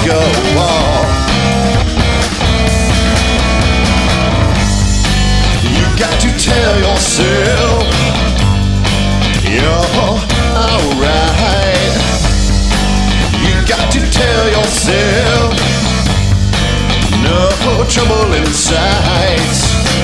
go on. You got to tell yourself you're alright. You got to tell yourself no trouble in sight.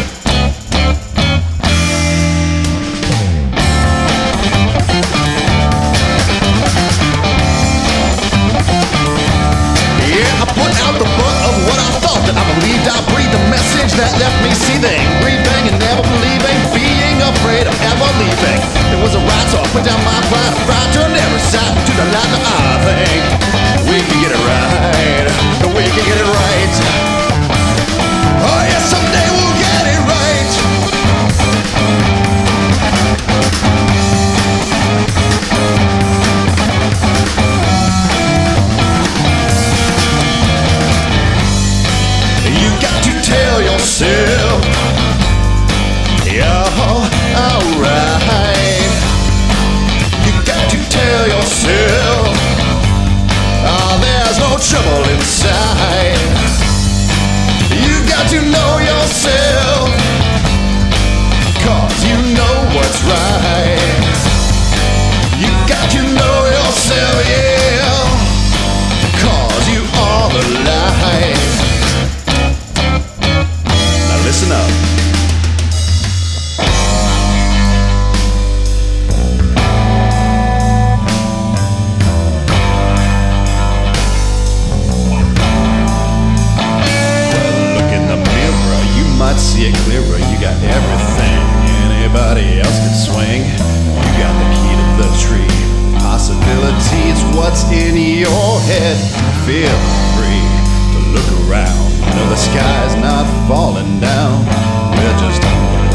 That left me seething, breathing and never believing, being afraid of ever leaving. It was a ride, so I put down my pride. I fried, turned every side to the light that I think we can get it right. We can get it right. Oh yeah, someday we'll get it right. You got to tell yourself you're alright. You got to tell yourself there's no trouble inside. You got to know yourself, 'cause you know what's right. You got to know yourself, yeah, 'cause you are alive. Listen up. Well, look in the mirror, you might see it clearer. You got everything anybody else could swing. You got the key to the tree. Possibilities, what's in your head. Feel free to look around. You know the sky's not falling down. We're just